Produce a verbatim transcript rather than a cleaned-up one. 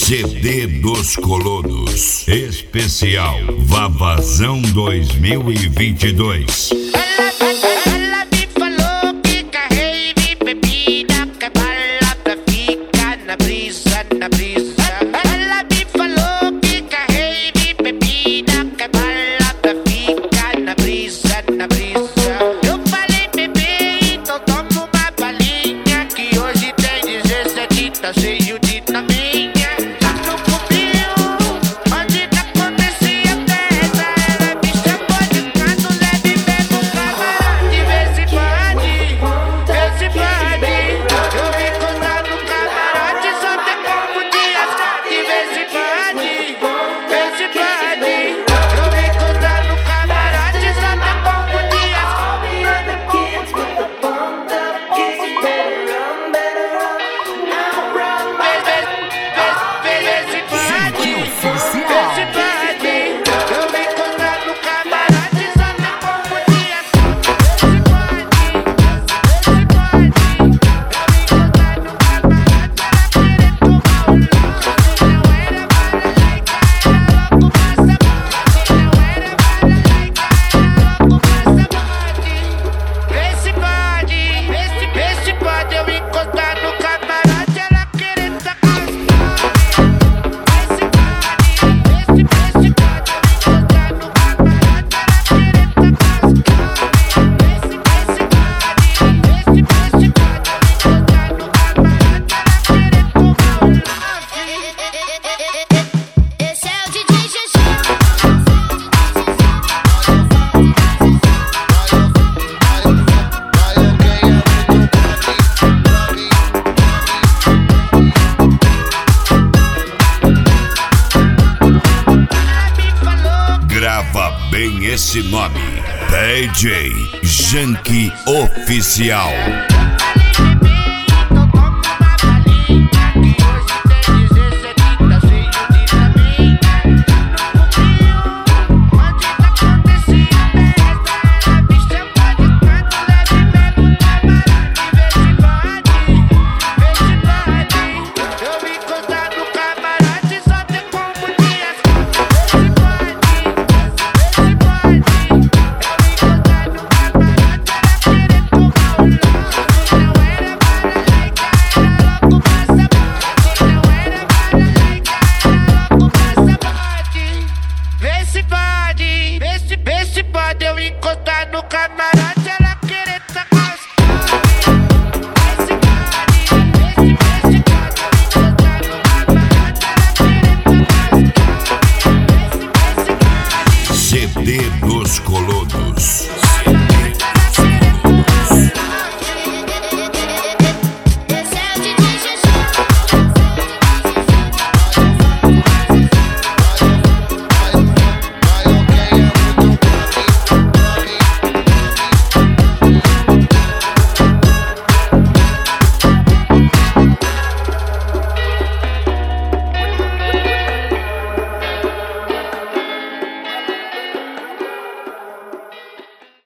C D dos Colonos. Especial Vavazão dois mil e vinte e dois. Ela me falou que carrei de bebida, que bala pra ficar na brisa, na brisa. Ela me falou que carrei de bebida, que bala pra ficar na brisa, na brisa. Eu falei, bebê, então toma uma balinha, que hoje tem dezessete, tá cheio de taminha. Grava bem esse nome, D J Janky Oficial. Pode eu encostar no camarote, ela querer tacar os C D dos Colonos.